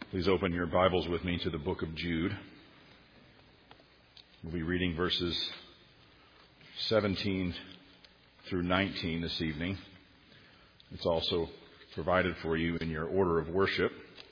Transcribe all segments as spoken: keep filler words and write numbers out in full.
Please open your Bibles with me to the book of Jude. We'll be reading verses seventeen through nineteen this evening. It's also provided for you in your order of worship.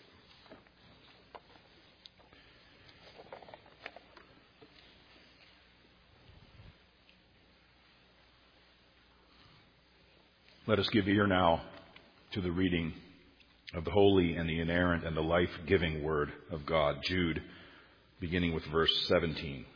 Let us give ear now to the reading of the holy and the inerrant and the life-giving word of God. Jude, beginning with verse seventeen.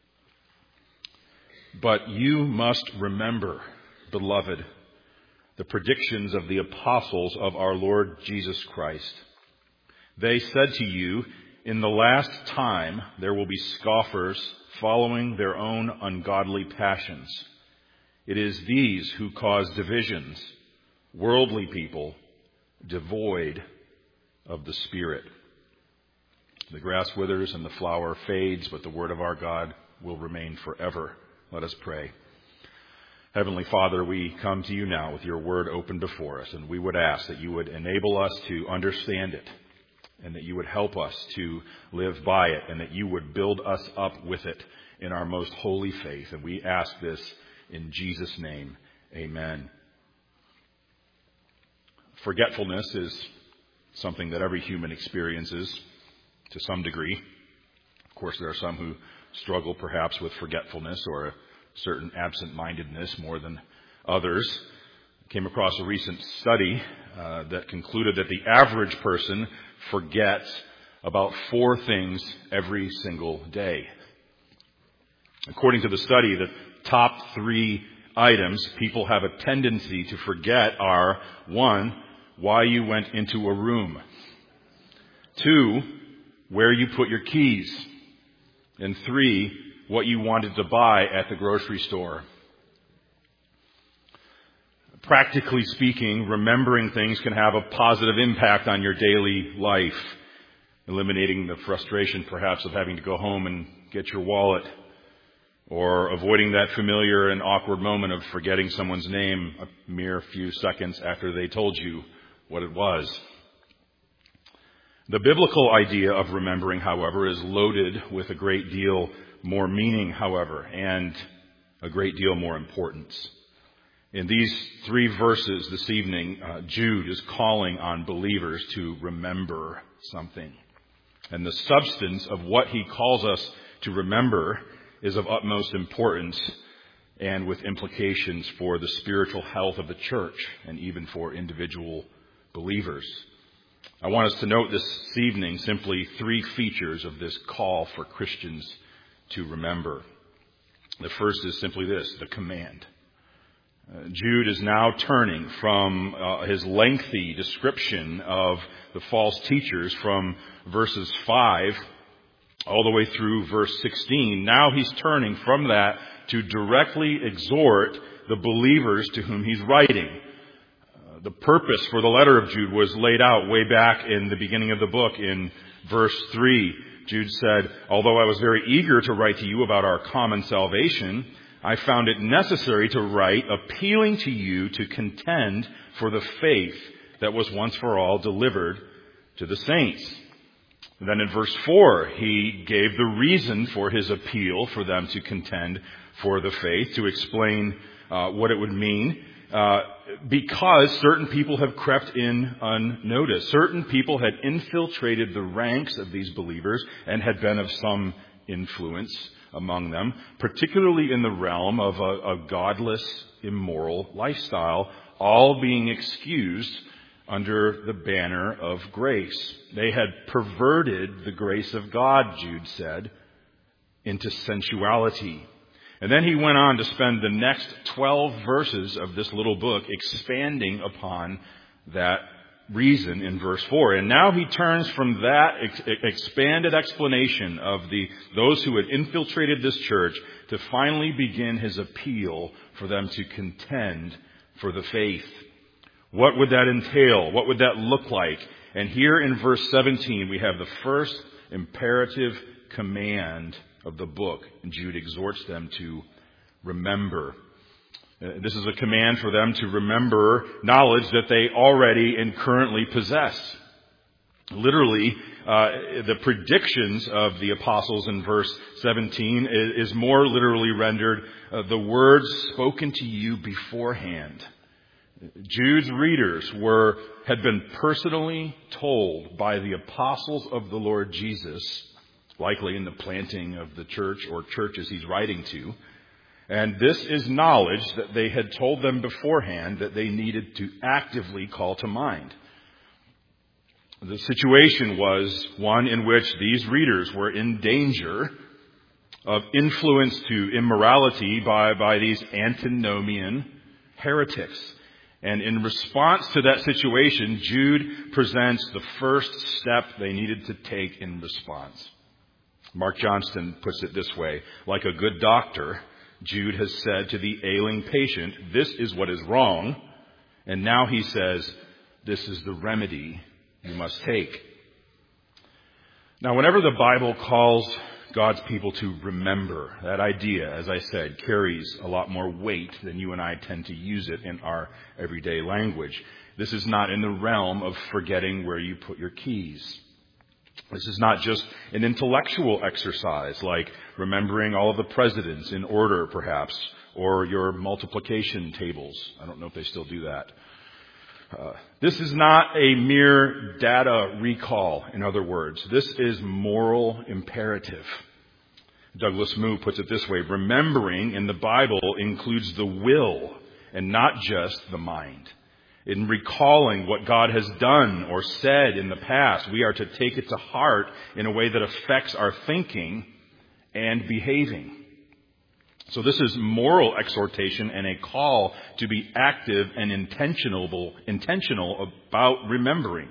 But you must remember, beloved, the predictions of the apostles of our Lord Jesus Christ. They said to you, in the last time there will be scoffers following their own ungodly passions. It is these who cause divisions, worldly people, devoid of the Spirit. The grass withers and the flower fades, but the word of our God will remain forever. Let us pray. Heavenly Father, we come to you now with your word open before us, and we would ask that you would enable us to understand it, and that you would help us to live by it, and that you would build us up with it in our most holy faith. And we ask this in Jesus' name. Amen. Forgetfulness is something that every human experiences to some degree. Of course, there are some who struggle perhaps with forgetfulness or a certain absent-mindedness more than others. I came across a recent study uh, that concluded that the average person forgets about four things every single day. According to the study, the top three items people have a tendency to forget are, one, why you went into a room. Two, where you put your keys. And three, what you wanted to buy at the grocery store. Practically speaking, remembering things can have a positive impact on your daily life, eliminating the frustration perhaps of having to go home and get your wallet, or avoiding that familiar and awkward moment of forgetting someone's name a mere few seconds after they told you what it was. The biblical idea of remembering, however, is loaded with a great deal more meaning, however, and a great deal more importance. In these three verses this evening, uh, Jude is calling on believers to remember something. And the substance of what he calls us to remember is of utmost importance and with implications for the spiritual health of the church and even for individual believers. I want us to note this evening simply three features of this call for Christians to remember. The first is simply this, the command. Uh, Jude is now turning from uh, his lengthy description of the false teachers from verses five all the way through verse sixteen. Now he's turning from that to directly exhort the believers to whom he's writing. Uh, the purpose for the letter of Jude was laid out way back in the beginning of the book in verse three. Jude said, although I was very eager to write to you about our common salvation, I found it necessary to write appealing to you to contend for the faith that was once for all delivered to the saints. And then in verse four, he gave the reason for his appeal for them to contend for the faith, to explain uh, what it would mean, uh, because certain people have crept in unnoticed. Certain people had infiltrated the ranks of these believers and had been of some influence among them, particularly in the realm of a, a godless, immoral lifestyle, all being excused under the banner of grace. They had perverted the grace of God, Jude said, into sensuality. And then he went on to spend the next twelve verses of this little book expanding upon that reason in verse four. And now he turns from that ex- expanded explanation of the those who had infiltrated this church to finally begin his appeal for them to contend for the faith. What would that entail? What would that look like? And here in verse seventeen, we have the first imperative command of the book. And Jude exhorts them to remember. Uh, this is a command for them to remember knowledge that they already and currently possess. Literally, uh, the predictions of the apostles in verse seventeen is, is more literally rendered, uh, the words spoken to you beforehand. Jude's readers were, had been personally told by the apostles of the Lord Jesus, likely in the planting of the church or churches he's writing to. And this is knowledge that they had told them beforehand that they needed to actively call to mind. The situation was one in which these readers were in danger of influence to immorality by, by these antinomian heretics. And in response to that situation, Jude presents the first step they needed to take in response. Mark Johnston puts it this way: like a good doctor, Jude has said to the ailing patient, this is what is wrong. And now he says, this is the remedy you must take. Now, whenever the Bible calls God's people to remember, that idea, as I said, carries a lot more weight than you and I tend to use it in our everyday language. This is not in the realm of forgetting where you put your keys. This is not just an intellectual exercise like remembering all of the presidents in order, perhaps, or your multiplication tables. I don't know if they still do that. Uh, this is not a mere data recall, in other words. This is moral imperative. Douglas Moo puts it this way: remembering in the Bible includes the will and not just the mind. In recalling what God has done or said in the past, we are to take it to heart in a way that affects our thinking and behaving. So this is moral exhortation and a call to be active and intentional, intentional about remembering.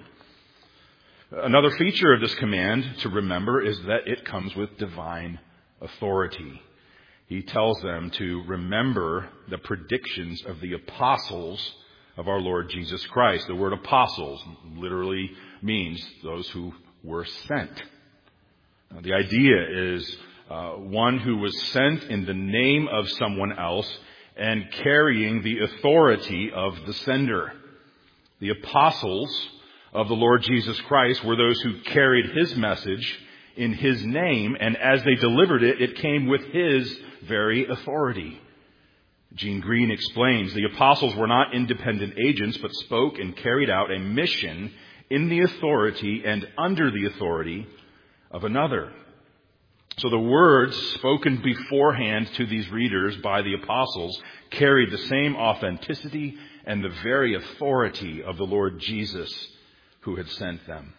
Another feature of this command to remember is that it comes with divine authority. He tells them to remember the predictions of the apostles of our Lord Jesus Christ. The word apostles literally means those who were sent. Now, the idea is Uh, one who was sent in the name of someone else and carrying the authority of the sender. The apostles of the Lord Jesus Christ were those who carried his message in his name, and as they delivered it, it came with his very authority. Gene Green explains, the apostles were not independent agents, but spoke and carried out a mission in the authority and under the authority of another. So the words spoken beforehand to these readers by the apostles carried the same authenticity and the very authority of the Lord Jesus who had sent them.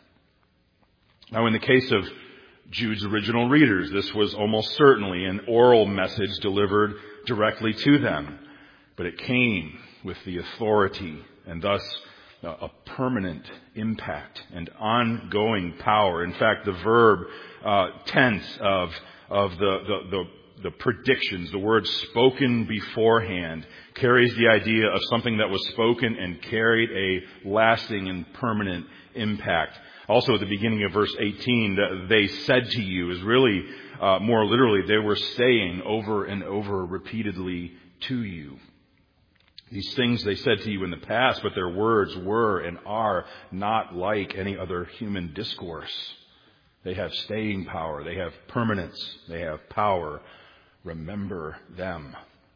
Now, in the case of Jude's original readers, this was almost certainly an oral message delivered directly to them, but it came with the authority and thus a permanent impact and ongoing power. In fact, the verb uh, tense of of the, the the the predictions, the word spoken beforehand, carries the idea of something that was spoken and carried a lasting and permanent impact. Also, at the beginning of verse eighteen, the, they said to you is really uh, more literally, they were saying over and over repeatedly to you. These things they said to you in the past, but their words were and are not like any other human discourse. They have staying power. They have permanence. They have power. Remember them.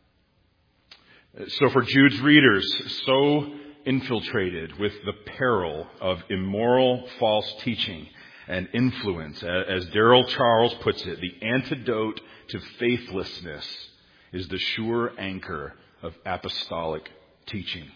So for Jude's readers, so infiltrated with the peril of immoral false teaching and influence, as Darrell Charles puts it, the antidote to faithlessness is the sure anchor of apostolic teaching.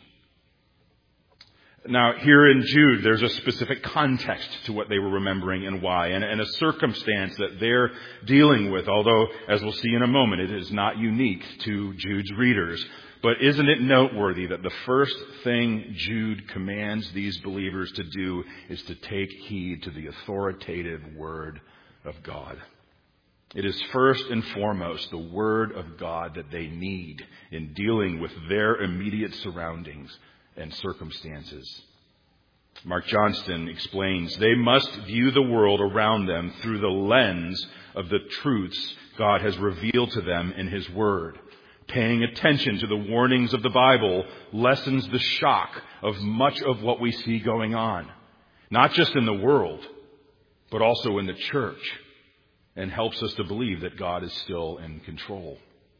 Now, here in Jude, there's a specific context to what they were remembering and why, and, and a circumstance that they're dealing with, although, as we'll see in a moment, it is not unique to Jude's readers. But isn't it noteworthy that the first thing Jude commands these believers to do is to take heed to the authoritative Word of God? It is first and foremost the Word of God that they need in dealing with their immediate surroundings and circumstances. Mark Johnston explains, they must view the world around them through the lens of the truths God has revealed to them in His Word. Paying attention to the warnings of the Bible lessens the shock of much of what we see going on. not just in the world, but also in the church, and helps us to believe that God is still in control.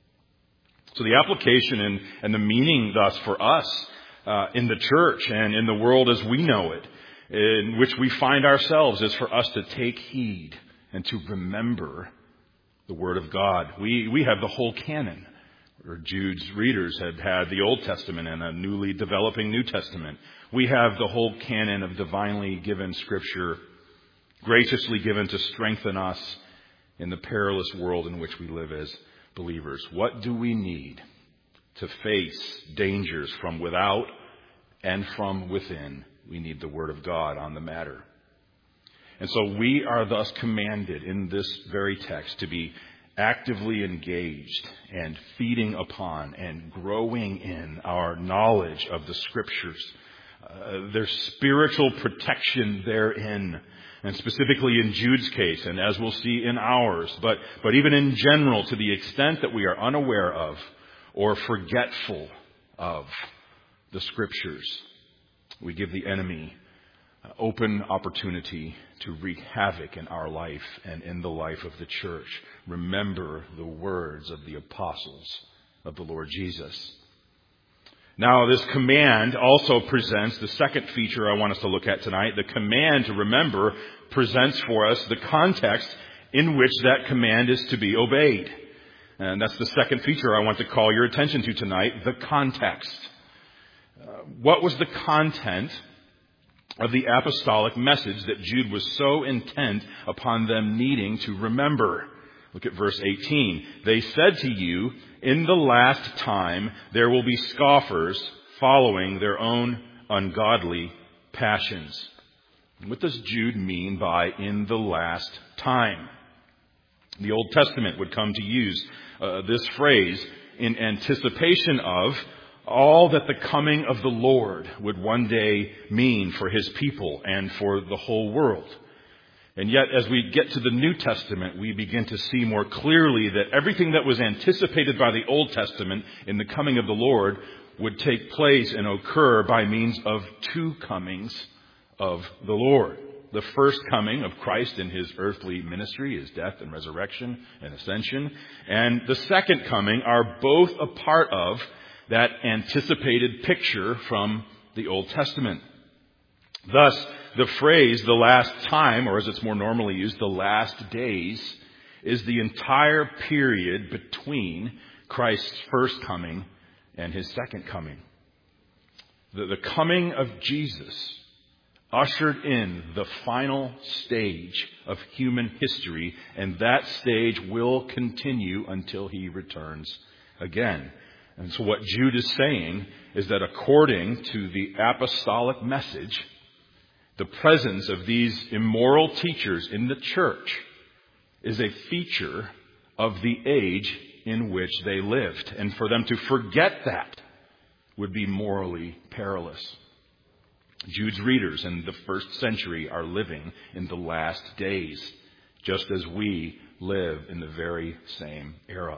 So the application and, and the meaning thus for us uh, in the church and in the world as we know it, in which we find ourselves, is for us to take heed and to remember the Word of God. We we have the whole canon. Or Jude's readers had had the Old Testament and a newly developing New Testament. We have the whole canon of divinely given Scripture, graciously given to strengthen us in the perilous world in which we live as believers. What do we need to face dangers from without and from within? We need the Word of God on the matter. And so we are thus commanded in this very text to be actively engaged and feeding upon and growing in our knowledge of the Scriptures. Uh, there's spiritual protection therein, and specifically in Jude's case, and as we'll see in ours, but, but even in general, to the extent that we are unaware of or forgetful of the Scriptures, we give the enemy open opportunity to wreak havoc in our life and in the life of the church. Remember the words of the apostles of the Lord Jesus. Now, this command also presents the second feature I want us to look at tonight. The command to remember presents for us the context in which that command is to be obeyed. And that's the second feature I want to call your attention to tonight, the context. Uh, what was the content of the apostolic message that Jude was so intent upon them needing to remember? Look at verse eighteen. They said to you, in the last time there will be scoffers following their own ungodly passions. What does Jude mean by in the last time? The Old Testament would come to use uh, this phrase in anticipation of all that the coming of the Lord would one day mean for His people and for the whole world. And yet, as we get to the New Testament, we begin to see more clearly that everything that was anticipated by the Old Testament in the coming of the Lord would take place and occur by means of two comings of the Lord. The first coming of Christ in His earthly ministry, His death and resurrection and ascension. And the second coming are both a part of that anticipated picture from the Old Testament. Thus, the phrase, the last time, or as it's more normally used, the last days, is the entire period between Christ's first coming and His second coming. The, the coming of Jesus ushered in the final stage of human history, and that stage will continue until He returns again. And so what Jude is saying is that according to the apostolic message, the presence of these immoral teachers in the church is a feature of the age in which they lived. And for them to forget that would be morally perilous. Jude's readers in the first century are living in the last days, just as we live in the very same era.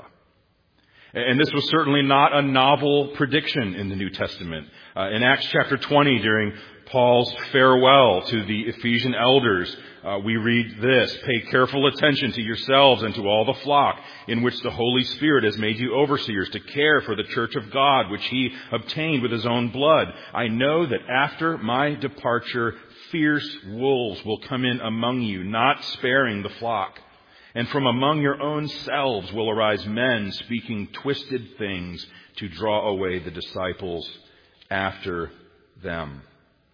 And this was certainly not a novel prediction in the New Testament. Uh, in Acts chapter twenty, during Paul's farewell to the Ephesian elders, uh, we read this: "Pay careful attention to yourselves and to all the flock in which the Holy Spirit has made you overseers to care for the church of God, which He obtained with His own blood. I know that after my departure, fierce wolves will come in among you, not sparing the flock. And from among your own selves will arise men speaking twisted things to draw away the disciples after them."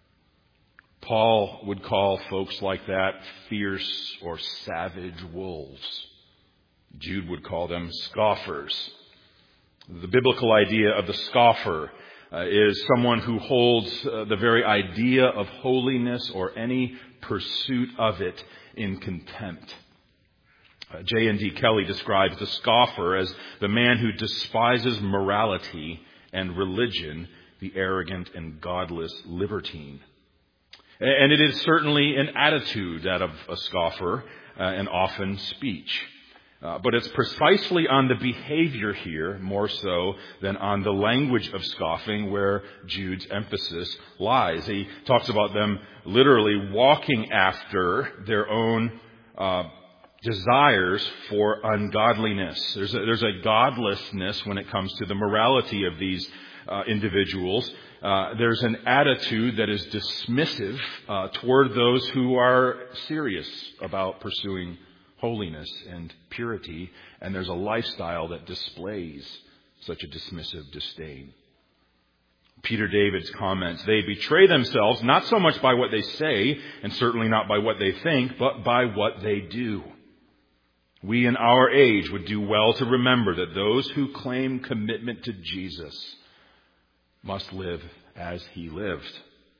Paul would call folks like that fierce or savage wolves. Jude would call them scoffers. The biblical idea of the scoffer uh, is someone who holds uh, the very idea of holiness or any pursuit of it in contempt. Uh, J and D Kelly describes the scoffer as the man who despises morality and religion, the arrogant and godless libertine. And it is certainly an attitude, that of a scoffer, uh, and often speech. Uh, but it's precisely on the behavior here, more so than on the language of scoffing, where Jude's emphasis lies. He talks about them literally walking after their own uh, desires for ungodliness. There's a, there's a godlessness when it comes to the morality of these uh, individuals. Uh, there's an attitude that is dismissive uh, toward those who are serious about pursuing holiness and purity, and there's a lifestyle that displays such a dismissive disdain. Peter David's comments, they betray themselves not so much by what they say, and certainly not by what they think, but by what they do. We in our age would do well to remember that those who claim commitment to Jesus must live as he lived.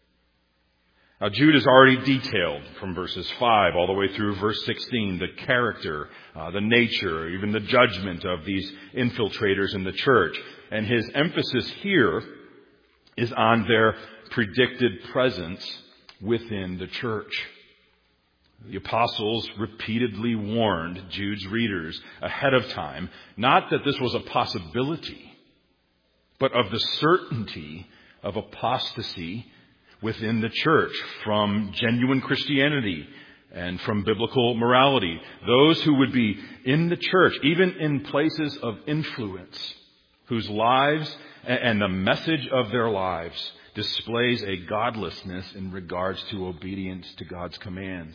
Now, Jude has already detailed from verses five all the way through verse sixteen the character, uh, the nature, even the judgment of these infiltrators in the church. And his emphasis here is on their predicted presence within the church. The apostles repeatedly warned Jude's readers ahead of time, not that this was a possibility, but of the certainty of apostasy within the church from genuine Christianity and from biblical morality. Those who would be in the church, even in places of influence, whose lives and the message of their lives displays a godlessness in regards to obedience to God's commands.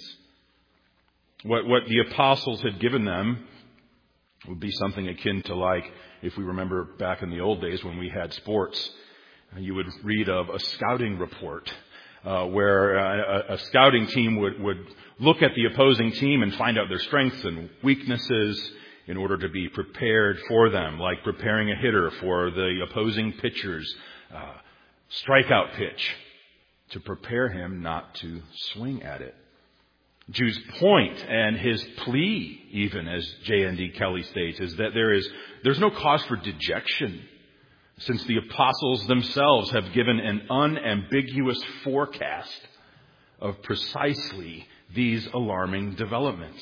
What, what the apostles had given them would be something akin to, like, if we remember back in the old days when we had sports, you would read of a scouting report uh, where a, a scouting team would, would look at the opposing team and find out their strengths and weaknesses in order to be prepared for them, like preparing a hitter for the opposing pitcher's uh, strikeout pitch to prepare him not to swing at it. Jude's point and his plea, even as J N D Kelly states, is that there is there's no cause for dejection, since the apostles themselves have given an unambiguous forecast of precisely these alarming developments.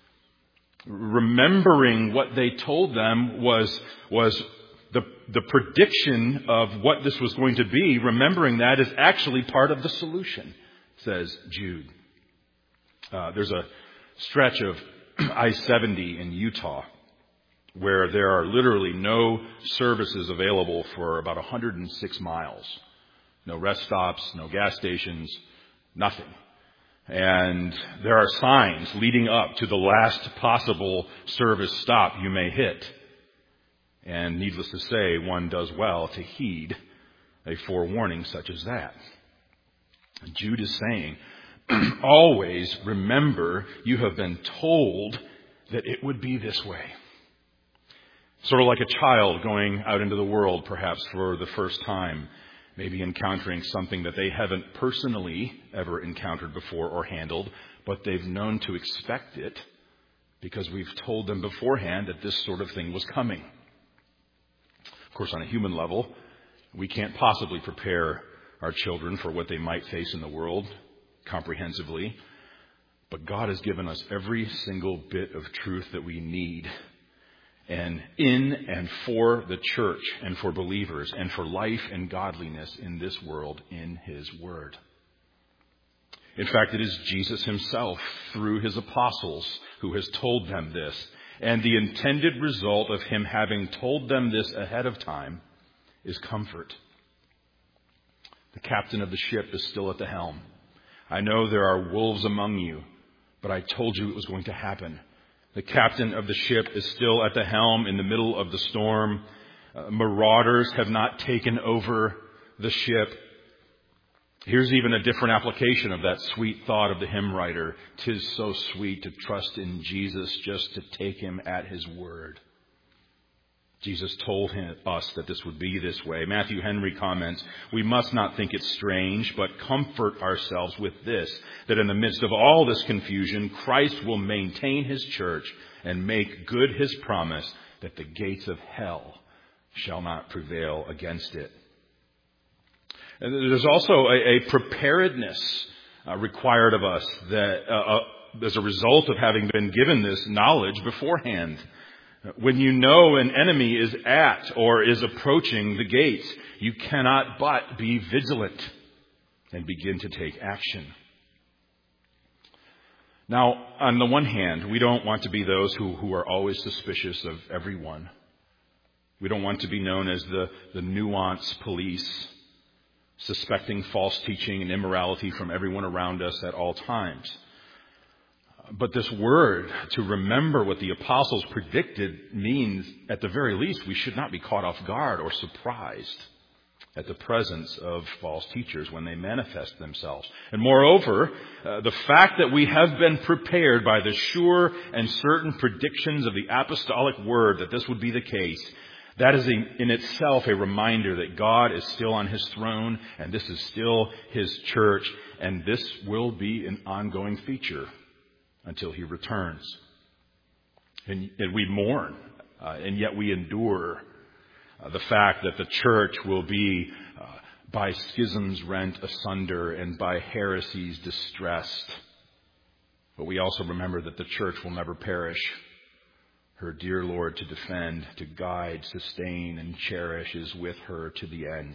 Remembering what they told them was, was the, the prediction of what this was going to be, remembering that is actually part of the solution, says Jude. Uh, there's a stretch of I seventy in Utah where there are literally no services available for about one hundred six miles. No rest stops, no gas stations, nothing. And there are signs leading up to the last possible service stop you may hit. And needless to say, one does well to heed a forewarning such as that. Jude is saying, always remember you have been told that it would be this way. Sort of like a child going out into the world, perhaps for the first time, maybe encountering something that they haven't personally ever encountered before or handled, but they've known to expect it because we've told them beforehand that this sort of thing was coming. Of course, on a human level, we can't possibly prepare our children for what they might face in the world comprehensively, but God has given us every single bit of truth that we need, and in and for the church and for believers and for life and godliness in this world in His Word. In fact, it is Jesus Himself through His apostles who has told them this. And the intended result of Him having told them this ahead of time is comfort. The captain of the ship is still at the helm. I know there are wolves among you, but I told you it was going to happen. The captain of the ship is still at the helm in the middle of the storm. Uh, marauders have not taken over the ship. Here's even a different application of that sweet thought of the hymn writer. 'Tis so sweet to trust in Jesus, just to take Him at His word. Jesus told him, us that this would be this way. Matthew Henry comments, we must not think it strange, but comfort ourselves with this, that in the midst of all this confusion, Christ will maintain His church and make good His promise that the gates of hell shall not prevail against it. And there's also a, a preparedness uh, required of us, that uh, as a result of having been given this knowledge beforehand. When you know an enemy is at or is approaching the gates, you cannot but be vigilant and begin to take action. Now, on the one hand, we don't want to be those who, who are always suspicious of everyone. We don't want to be known as the, the nuance police, suspecting false teaching and immorality from everyone around us at all times. But this word, to remember what the apostles predicted, means, at the very least, we should not be caught off guard or surprised at the presence of false teachers when they manifest themselves. And moreover, uh, the fact that we have been prepared by the sure and certain predictions of the apostolic word that this would be the case, that is a, in itself a reminder that God is still on his throne and this is still his church, and this will be an ongoing feature until he returns. And, and we mourn, uh, and yet we endure uh, the fact that the church will be uh, by schisms rent asunder and by heresies distressed. But we also remember that the church will never perish. Her dear Lord to defend, to guide, sustain, and cherish is with her to the end.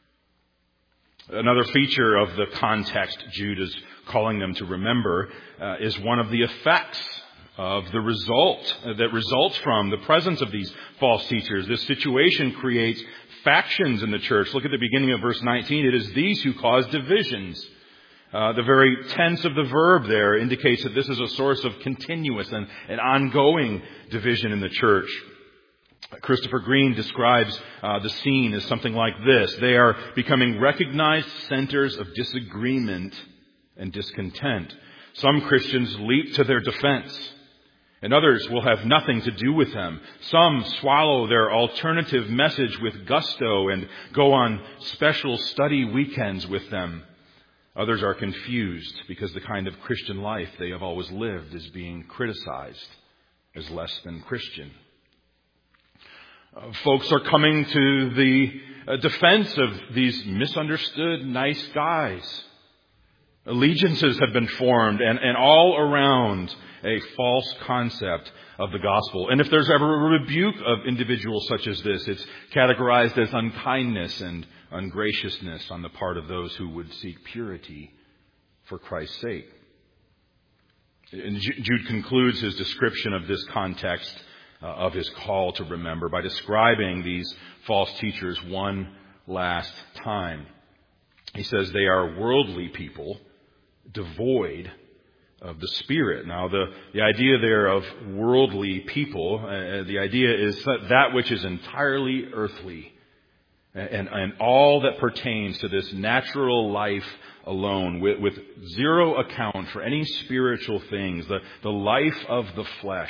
Another feature of the context Jude is calling them to remember uh, is one of the effects of the result uh, that results from the presence of these false teachers. This situation creates factions in the church. Look at the beginning of verse nineteen. It is these who cause divisions. Uh, the very tense of the verb there indicates that this is a source of continuous and, and ongoing division in the church. Christopher Green describes uh, the scene as something like this. They are becoming recognized centers of disagreement and discontent. Some Christians leap to their defense, and others will have nothing to do with them. Some swallow their alternative message with gusto and go on special study weekends with them. Others are confused because the kind of Christian life they have always lived is being criticized as less than Christian. Uh, folks are coming to the uh, defense of these misunderstood nice guys. Allegiances have been formed and, and all around a false concept of the gospel. And if there's ever a rebuke of individuals such as this, it's categorized as unkindness and ungraciousness on the part of those who would seek purity for Christ's sake. And Jude concludes his description of this context uh, of his call to remember by describing these false teachers one last time. He says they are worldly people, devoid of the Spirit. Now, the, the idea there of worldly people, uh, the idea is that, that which is entirely earthly and, and all that pertains to this natural life alone, with, with zero account for any spiritual things, the, the life of the flesh.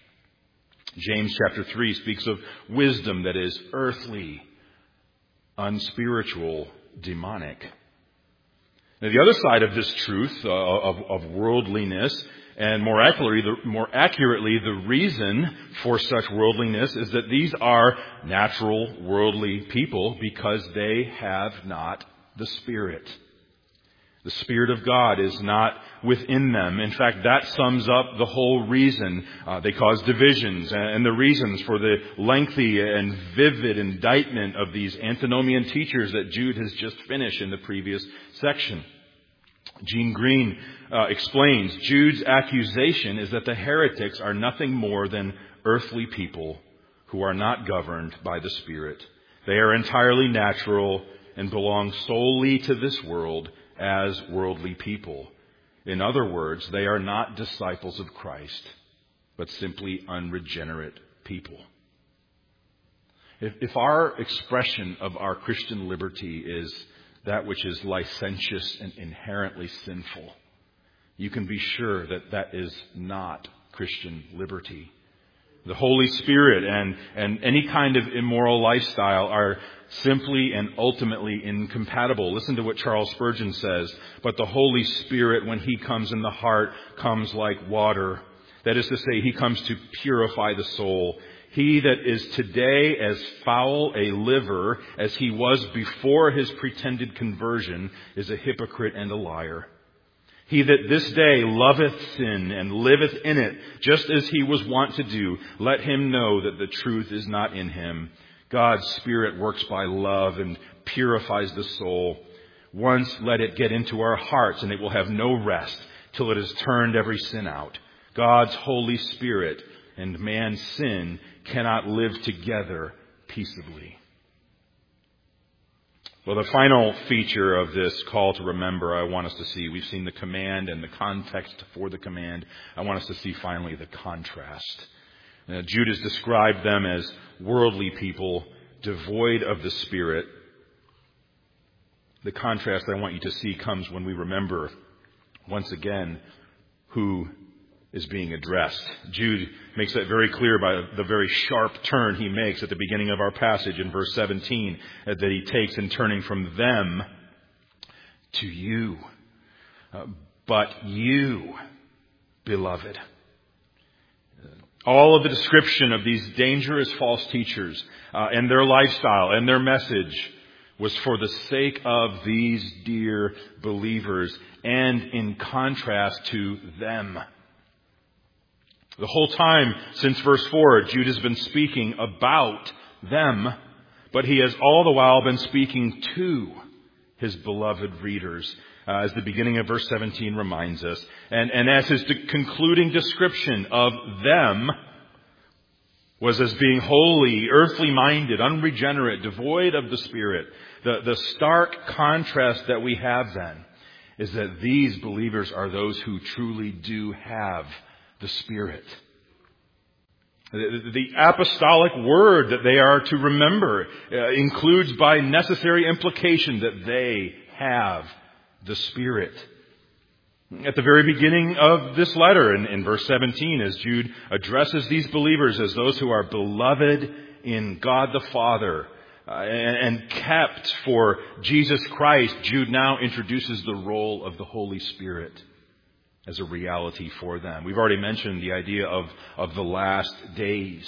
James chapter three speaks of wisdom that is earthly, unspiritual, demonic. Now, the other side of this truth uh, of, of worldliness, and more accurately, the, more accurately, the reason for such worldliness is that these are natural worldly people because they have not the Spirit. The Spirit of God is not within them. In fact, that sums up the whole reason uh, they cause divisions and, and the reasons for the lengthy and vivid indictment of these antinomian teachers that Jude has just finished in the previous section. Gene Green uh, explains, Jude's accusation is that the heretics are nothing more than earthly people who are not governed by the Spirit. They are entirely natural and belong solely to this world as worldly people. In other words, they are not disciples of Christ, but simply unregenerate people. If, if our expression of our Christian liberty is that which is licentious and inherently sinful, you can be sure that that is not Christian liberty. The Holy Spirit and, and any kind of immoral lifestyle are simply and ultimately incompatible. Listen to what Charles Spurgeon says. But the Holy Spirit, when He comes in the heart, comes like water. That is to say, He comes to purify the soul. He that is today as foul a liver as he was before his pretended conversion is a hypocrite and a liar. He that this day loveth sin and liveth in it, just as he was wont to do, let him know that the truth is not in him. God's Spirit works by love and purifies the soul. Once let it get into our hearts, and it will have no rest till it has turned every sin out. God's Holy Spirit and man's sin cannot live together peaceably. Well, the final feature of this call to remember I want us to see, we've seen the command and the context for the command. I want us to see finally the contrast. Now, Jude has described them as worldly people, devoid of the Spirit. The contrast I want you to see comes when we remember, once again, who is being addressed. Jude makes that very clear by the very sharp turn he makes at the beginning of our passage in verse seventeen, that he takes in turning from them to you. Uh, but you, beloved. All of the description of these dangerous false teachers uh, and their lifestyle and their message was for the sake of these dear believers and in contrast to them. The whole time since verse four, Jude has been speaking about them, but he has all the while been speaking to his beloved readers, uh, as the beginning of verse seventeen reminds us. And, and as his de- concluding description of them was as being holy, earthly minded, unregenerate, devoid of the Spirit, the, the stark contrast that we have then is that these believers are those who truly do have the Spirit. The, the apostolic word that they are to remember uh, includes by necessary implication that they have the Spirit. At the very beginning of this letter, in, in verse seventeen, as Jude addresses these believers as those who are beloved in God the Father uh, and, and kept for Jesus Christ, Jude now introduces the role of the Holy Spirit as a reality for them. We've already mentioned the idea of, of the last days.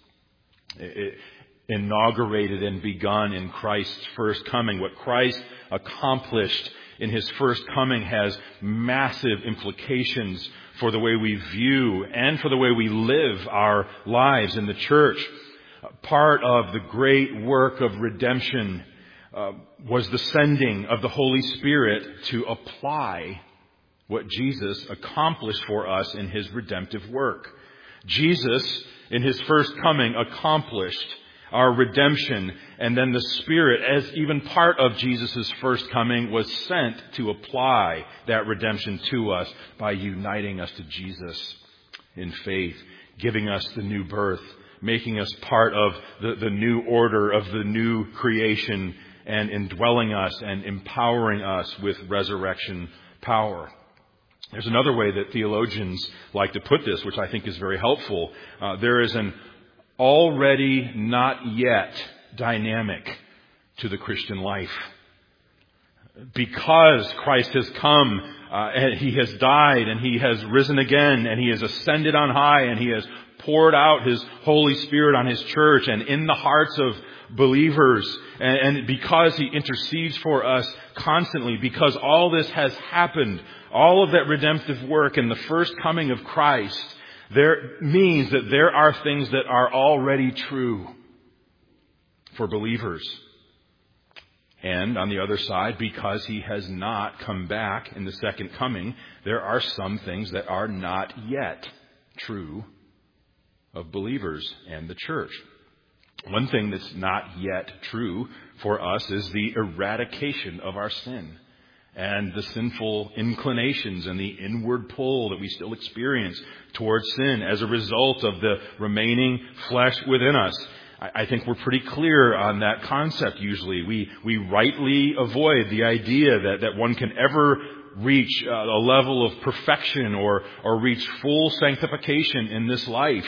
It, it inaugurated and begun in Christ's first coming. What Christ accomplished in his first coming has massive implications for the way we view and for the way we live our lives in the church. Part of the great work of redemption uh, was the sending of the Holy Spirit to apply what Jesus accomplished for us in his redemptive work. Jesus, in his first coming, accomplished our redemption, and then the Spirit, as even part of Jesus' first coming, was sent to apply that redemption to us by uniting us to Jesus in faith, giving us the new birth, making us part of the, the new order of the new creation, and indwelling us and empowering us with resurrection power. There's another way that theologians like to put this, which I think is very helpful. Uh, there is an already not yet dynamic to the Christian life. Because Christ has come, uh, and he has died, and he has risen again, and he has ascended on high, and he has poured out his Holy Spirit on his church and in the hearts of believers, and, and because he intercedes for us constantly, because all this has happened, all of that redemptive work in the first coming of Christ, there means that there are things that are already true for believers. And on the other side, because he has not come back in the second coming, there are some things that are not yet true of believers and the church. One thing that's not yet true for us is the eradication of our sin and the sinful inclinations and the inward pull that we still experience towards sin as a result of the remaining flesh within us. I think we're pretty clear on that concept usually. We we rightly avoid the idea that, that one can ever reach a level of perfection or, or reach full sanctification in this life.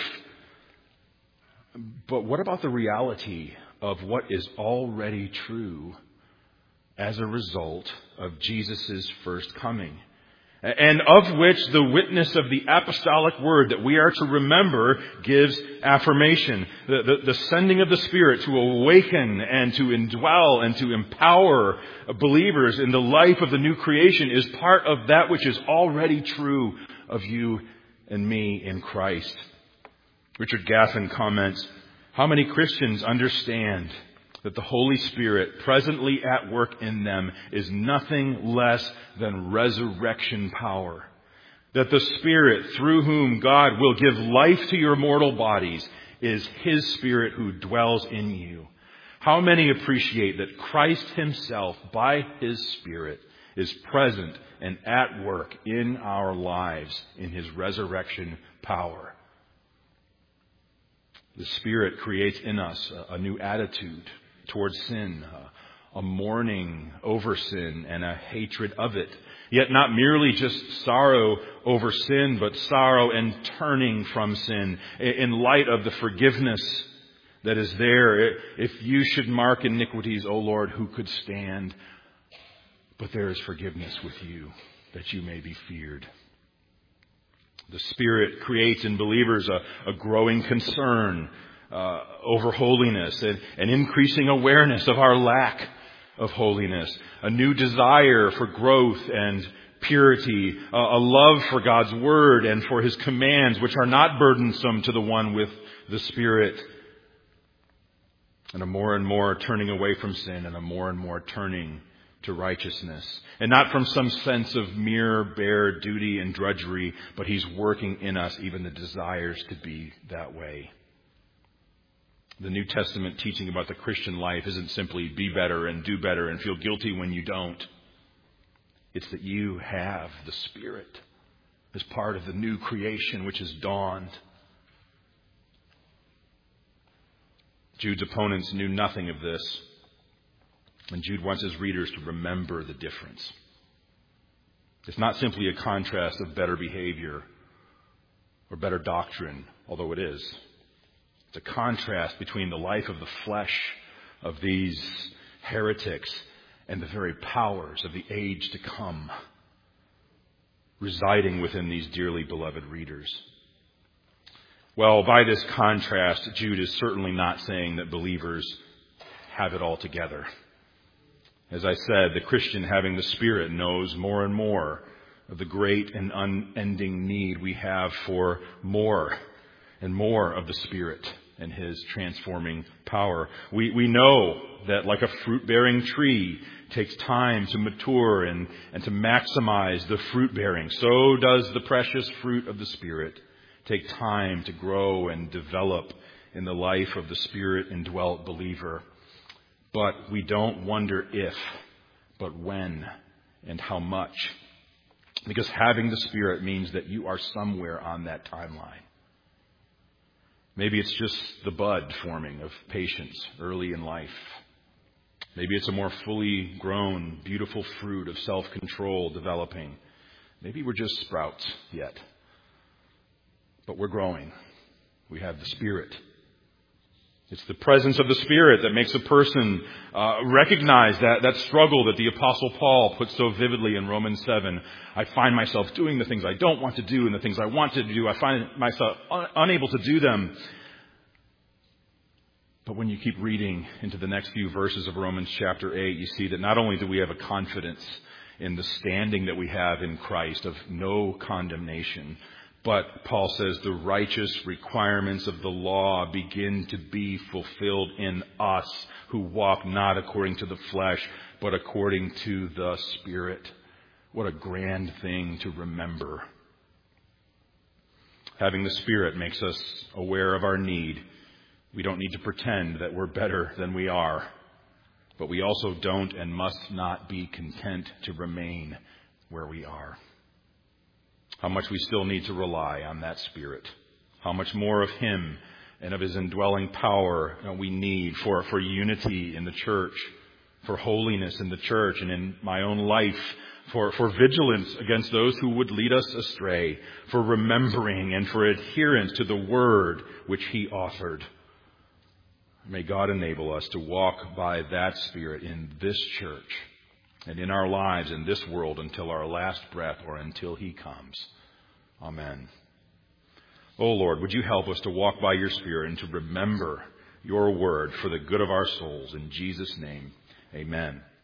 But what about the reality of what is already true as a result of Jesus' first coming? and of which the witness of the apostolic word that we are to remember gives affirmation. The, the, the sending of the Spirit to awaken and to indwell and to empower believers in the life of the new creation is part of that which is already true of you and me in Christ. Richard Gaffin comments, how many Christians understand that the Holy Spirit presently at work in them is nothing less than resurrection power. That the Spirit through whom God will give life to your mortal bodies is His Spirit who dwells in you. How many appreciate that Christ Himself, by His Spirit, is present and at work in our lives in His resurrection power? The Spirit creates in us a, a new attitude towards sin, a mourning over sin and a hatred of it. Yet not merely just sorrow over sin, but sorrow and turning from sin in light of the forgiveness that is there. If you should mark iniquities, O Lord, who could stand? But there is forgiveness with you, that you may be feared. The Spirit creates in believers a, a growing concern Uh, over holiness and an increasing awareness of our lack of holiness, a new desire for growth and purity, a, a love for God's Word and for His commands, which are not burdensome to the one with the Spirit, and a more and more turning away from sin and a more and more turning to righteousness. And not from some sense of mere bare duty and drudgery, but He's working in us even the desires to be that way. The New Testament teaching about the Christian life isn't simply be better and do better and feel guilty when you don't. It's that you have the Spirit as part of the new creation which has dawned. Jude's opponents knew nothing of this. And Jude wants his readers to remember the difference. It's not simply a contrast of better behavior or better doctrine, although it is. It's a contrast between the life of the flesh of these heretics and the very powers of the age to come residing within these dearly beloved readers. Well, by this contrast, Jude is certainly not saying that believers have it all together. As I said, the Christian having the Spirit knows more and more of the great and unending need we have for more and more of the Spirit and His transforming power. We we know that like a fruit-bearing tree takes time to mature and, and to maximize the fruit-bearing, so does the precious fruit of the Spirit take time to grow and develop in the life of the Spirit-indwelt believer. But we don't wonder if, but when and how much. Because having the Spirit means that you are somewhere on that timeline. Maybe it's just the bud forming of patience early in life. Maybe it's a more fully grown, beautiful fruit of self-control developing. Maybe we're just sprouts yet. But we're growing. We have the Spirit. It's the presence of the Spirit that makes a person uh, recognize that, that struggle that the Apostle Paul puts so vividly in Romans seven. I find myself doing the things I don't want to do, and the things I want to do, I find myself un- unable to do them. But when you keep reading into the next few verses of Romans chapter eight, you see that not only do we have a confidence in the standing that we have in Christ of no condemnation, but Paul says the righteous requirements of the law begin to be fulfilled in us who walk not according to the flesh, but according to the Spirit. What a grand thing to remember. Having the Spirit makes us aware of our need. We don't need to pretend that we're better than we are, but we also don't and must not be content to remain where we are. How much we still need to rely on that Spirit. How much more of Him and of His indwelling power we need for, for unity in the church, for holiness in the church and in my own life, for, for vigilance against those who would lead us astray, for remembering and for adherence to the Word which He authored. May God enable us to walk by that Spirit in this church and in our lives in this world until our last breath or until He comes. Amen. Oh Lord, would you help us to walk by your Spirit and to remember your word for the good of our souls. In Jesus' name, amen.